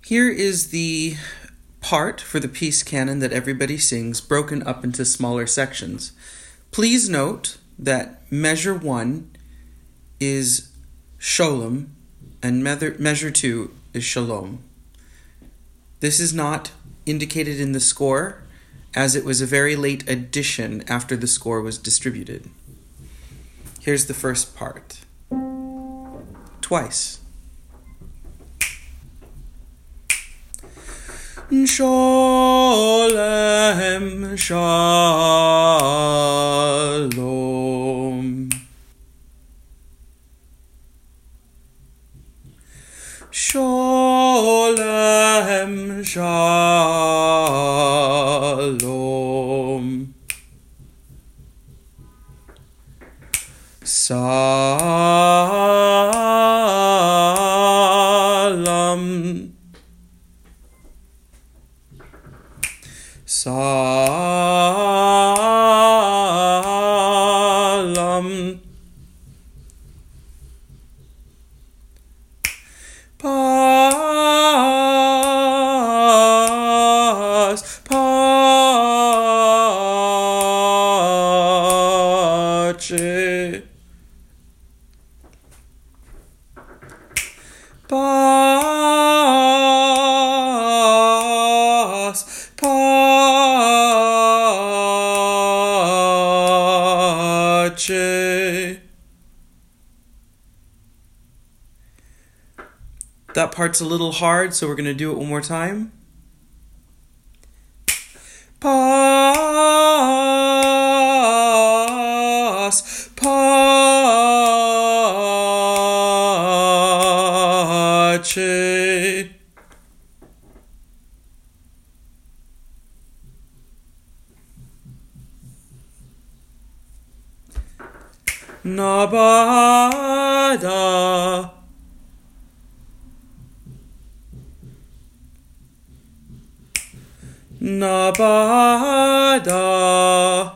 Here is the part for the peace canon that everybody sings, broken up into smaller sections. Please note that measure 1 is sholem and measure 2 is shalom. This is not indicated in the score, as it was a very late addition after the score was distributed. Here's the first part. Twice. Sholem Shalom. Sholem Shalom. Salam. Salam. Pace. Pace. Pace. Pace. That part's a little hard, so we're going to do it one more time. Pace. Pace. Nabada. Nabada.